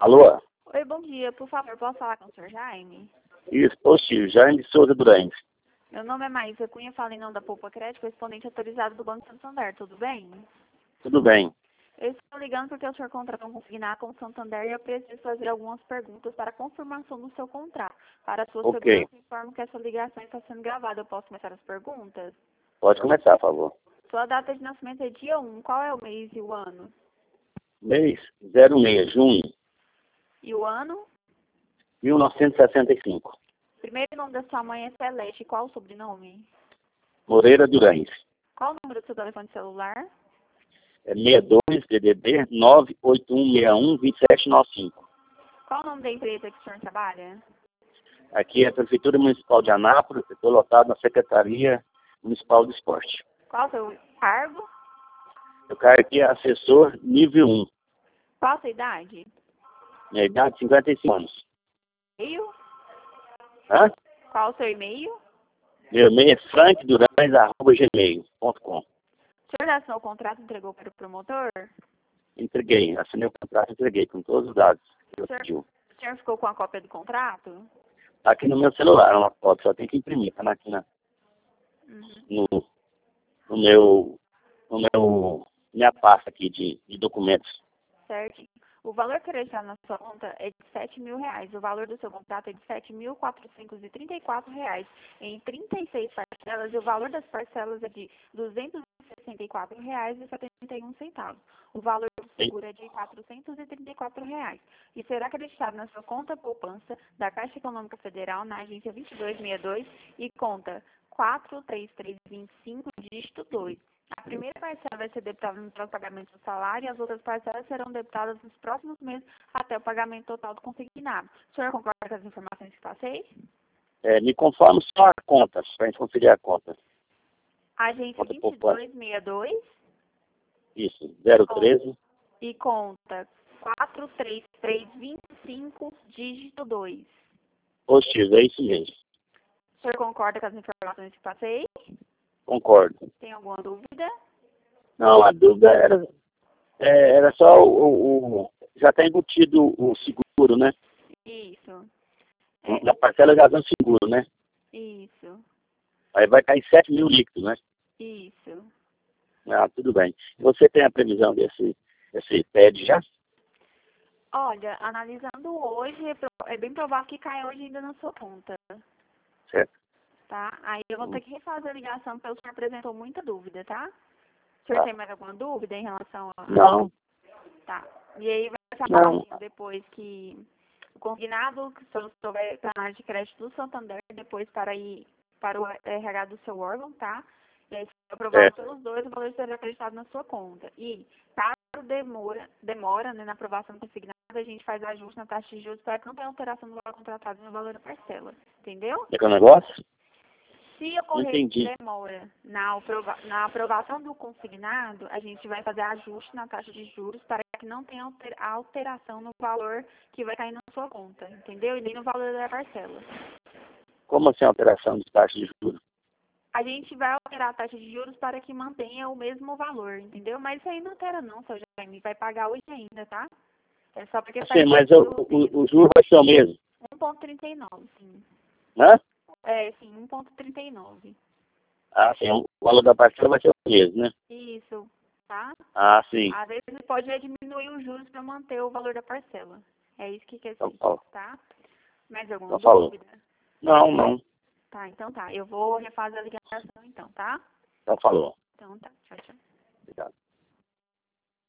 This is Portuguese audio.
Alô? Oi, bom dia. Por favor, posso falar com o Sr. Jaime? Isso, possível. Jaime de Souza Durães. Meu nome é Maísa Cunha, falo em nome da Poupa Crédito, correspondente autorizado do Banco Santander. Tudo bem? Tudo bem. Eu estou ligando porque o senhor contratou um consignado com o Santander e eu preciso fazer algumas perguntas para confirmação do seu contrato. Para a sua Ok. segurança, informo que essa ligação está sendo gravada. Eu posso começar as perguntas? Pode começar, por favor. Sua data de nascimento é dia 1. Qual é o mês e o ano? Mês 06, junho, E o ano? 1965. Primeiro nome da sua mãe é Celeste. Qual o sobrenome? Moreira Durães. Qual o número do seu telefone celular? É 62 DDD 981612795. Qual o nome da empresa que o senhor trabalha? Aqui é a Prefeitura Municipal de Anápolis. Estou lotado na Secretaria Municipal do Esporte. Qual o seu cargo? Eu caio aqui é assessor nível 1. Qual a sua idade? Minha idade 55 anos. E-mail? Hã? Qual o seu e-mail? Meu e-mail é frankdurães@gmail.com. O senhor já assinou o contrato e entregou para o promotor? Entreguei, assinei o contrato, entreguei com todos os dados que eu O senhor, pedi. o senhor ficou com a cópia do contrato? Tá aqui no meu celular, uma foto, só tem que imprimir, tá aqui Uhum. no minha pasta aqui de documentos. Certo. O valor acrescido na sua conta é de R$ 7.000. O valor do seu contrato é de R$ 7.434 em 36 parcelas e o valor das parcelas é de R$ 264,71. O valor do seguro é de R$ 434 e será acreditado na sua conta poupança da Caixa Econômica Federal na agência 2262 e conta 43325, dígito 2. A primeira parcela vai ser debitada no próximo pagamento do salário e as outras parcelas serão debitadas nos próximos meses até o pagamento total do consignado. O senhor concorda com as informações que passei? Me conforme só a conta, para a gente conferir a conta. Agência Conta poupança. 2262 Isso, 013. e conta 43325, dígito 2. Positivo, é isso mesmo. O senhor concorda com as informações que passei? Concordo. Tem alguma dúvida? Não, a dúvida era só já está embutido o seguro, né? Isso. Na parcela já vem o seguro, né? Isso. Aí vai cair 7 mil líquidos, né? Isso. Ah, tudo bem. Você tem a previsão desse PED já? Olha, analisando hoje, é bem provável que caia hoje ainda na sua conta, Certo. tá? Aí eu vou ter que refazer a ligação porque o senhor apresentou muita dúvida, tá? O senhor Tá. tem mais alguma dúvida em relação a... Não, Tá. E aí vai falar não. depois que o consignado, que o senhor vai para a área de crédito do Santander, depois para ir para o RH do seu órgão, tá? E aí, se aprovado pelos dois, o valor será acreditado na sua conta. E, caso demora né, na aprovação consignada, a gente faz ajuste na taxa de juros para que não tenha alteração do valor contratado no valor da parcela. Entendeu? É que é o negócio? Se ocorrer Entendi. demora na aprovação do consignado, a gente vai fazer ajuste na taxa de juros para que não tenha alteração no valor que vai cair na sua conta, entendeu? E nem no valor da parcela. Como assim alteração de taxa de juros? A gente vai alterar a taxa de juros para que mantenha o mesmo valor, entendeu? Mas isso aí não altera não, seu Jaime. Vai pagar hoje ainda, tá? É só porque Sim, mas o juro vai ser o mesmo. 1,39, sim. Né? É, sim, 1,39. Ah, sim. O valor da parcela vai ser o mesmo, né? Isso, tá? Ah, sim. Às vezes pode diminuir os juros para manter o valor da parcela. É isso que quer Então, dizer, falou. tá? Mais alguma Então, falou. dúvida? Não, não. Tá, então tá. Eu vou refazer a ligação então, tá? Então, falou. Então tá. Tchau, tchau.